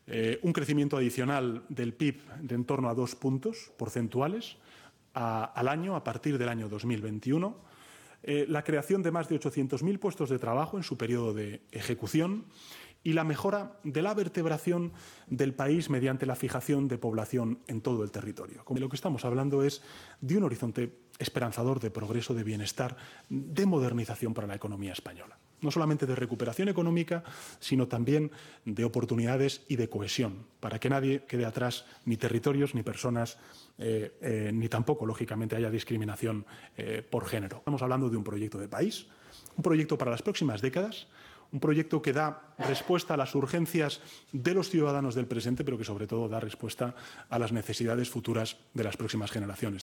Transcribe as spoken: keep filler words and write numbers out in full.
eh, un crecimiento adicional del P I B de en torno a dos puntos porcentuales a, al año a partir del año dos mil veintiuno, eh, la creación de más de ochocientos mil puestos de trabajo en su periodo de ejecución y la mejora de la vertebración del país mediante la fijación de población en todo el territorio. Lo que estamos hablando es de un horizonte esperanzador de progreso, de bienestar, de modernización para la economía española. No solamente de recuperación económica, sino también de oportunidades y de cohesión, para que nadie quede atrás, ni territorios, ni personas, eh, eh, ni tampoco, lógicamente, haya discriminación eh, por género. Estamos hablando de un proyecto de país, un proyecto para las próximas décadas, un proyecto que da respuesta a las urgencias de los ciudadanos del presente, pero que sobre todo da respuesta a las necesidades futuras de las próximas generaciones.